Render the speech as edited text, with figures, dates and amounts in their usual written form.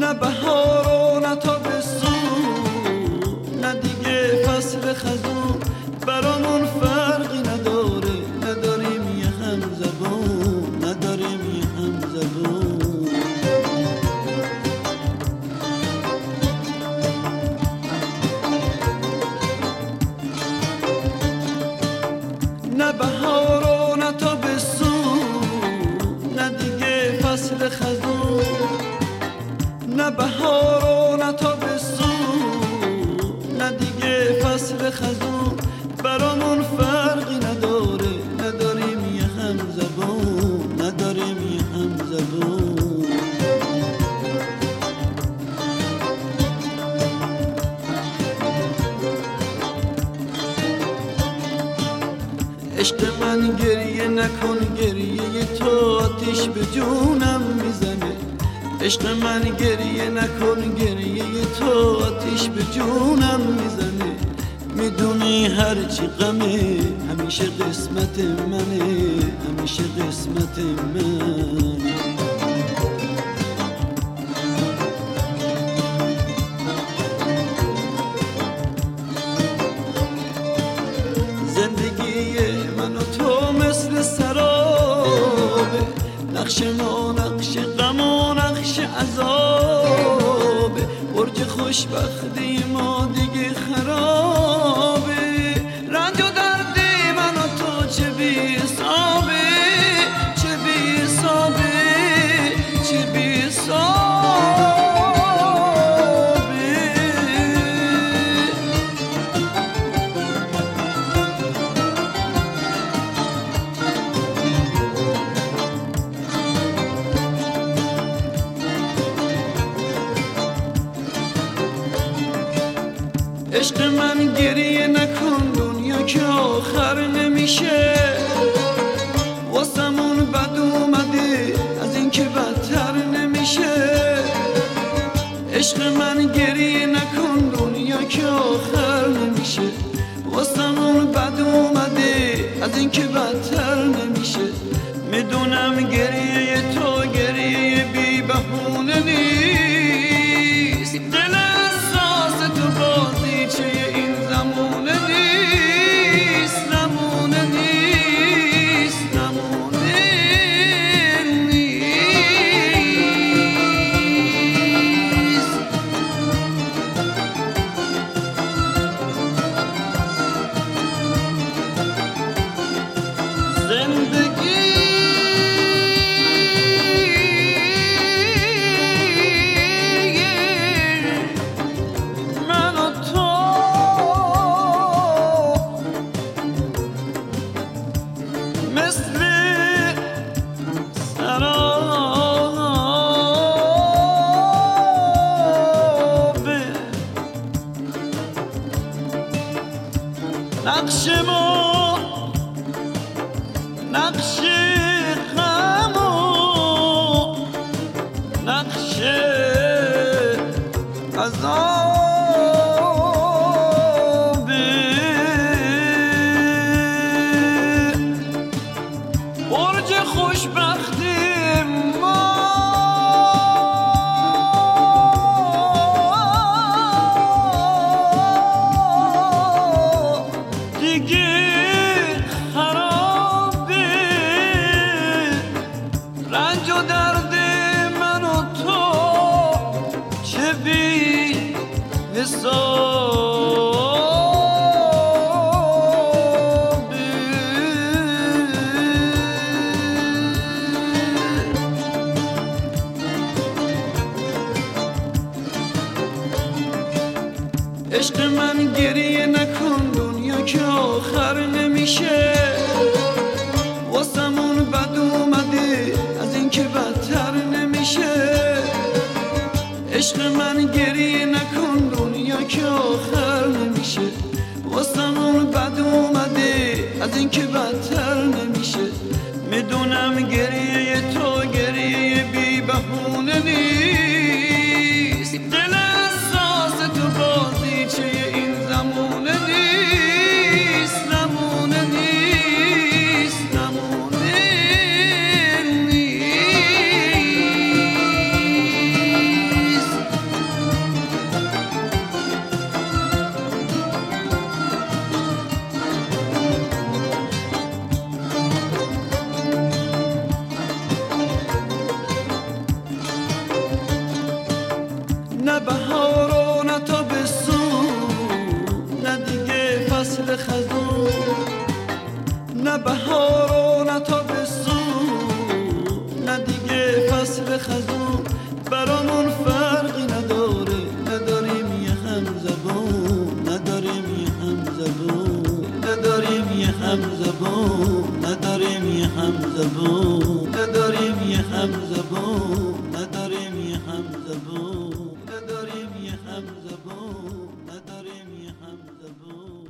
نه بهار و نه تابستون، نه دیگه فصل خزون، برامون فرقی نداره، نداریم یه هم زبون، نداریم یه هم زبون. نه بهار و نه تابستون، نه دیگه فصل خزون، نه بهار و نه تابستون، نه دیگه فصل خزون، برامون فرقی نداره، نداریم یه هم زبون، نداریم یه هم زبون. عشق من گریه نکن، گریه تو آتیش به جونم میزنه. عشق من گریه نکن، گریه تو آتیش به جونم میزنه. میدونی هرچی غمه همیشه قسمت منه، همیشه قسمت منه. زندگی من و تو مثل سرابه، نقش ما نقش غم و نقش عذابه. برج خوشبختی ما دیگه خرابه، رنج و درد من و تو چه بی حسابه، چه بی حسابه، چه بی حسابه. عشق من گریه نکن، دنیا که آخر نمیشه. واسمون بد اومده از این که بدتر نمیشه. عشق من گریه نکن، دنیا که آخر نمیشه. واسمون بد اومده از این که بدتر نمیشه. میدونم گریه تو گریه بی بهونه نیست، دل احساس تو بازیچه این زمونه نیست، زمونه نیست، زمونه نیست. زندگی مثل سرابه، نقش ما نقش غم و نقش عذابه. برج خوشبختی ما دیگه خرابه، رنج و درد من و تو چه بی حسابه. عشق من گریه نکن، دنیا که آخر نمیشه. واسمون بد اومده از این که بدتر نمیشه. عشق من گریه نکن، دنیا که آخر نمیشه. واسمون بد اومده از این که بدتر نمیشه. میدونم گریه تو گریه بی بهونه نیست، دل احساس تو بازیچه این زمونه نیست، زمونه نیست، زمونه نیست. برامون فرقی نداره، نداریم یه هم زبون، نداریم یه هم زبون، نداریم یه هم زبون، نداریم یه هم زبون، نداریم یه هم زبون، نداریم یه هم زبون، نداریم یه هم زبون، نداریم یه هم زبون.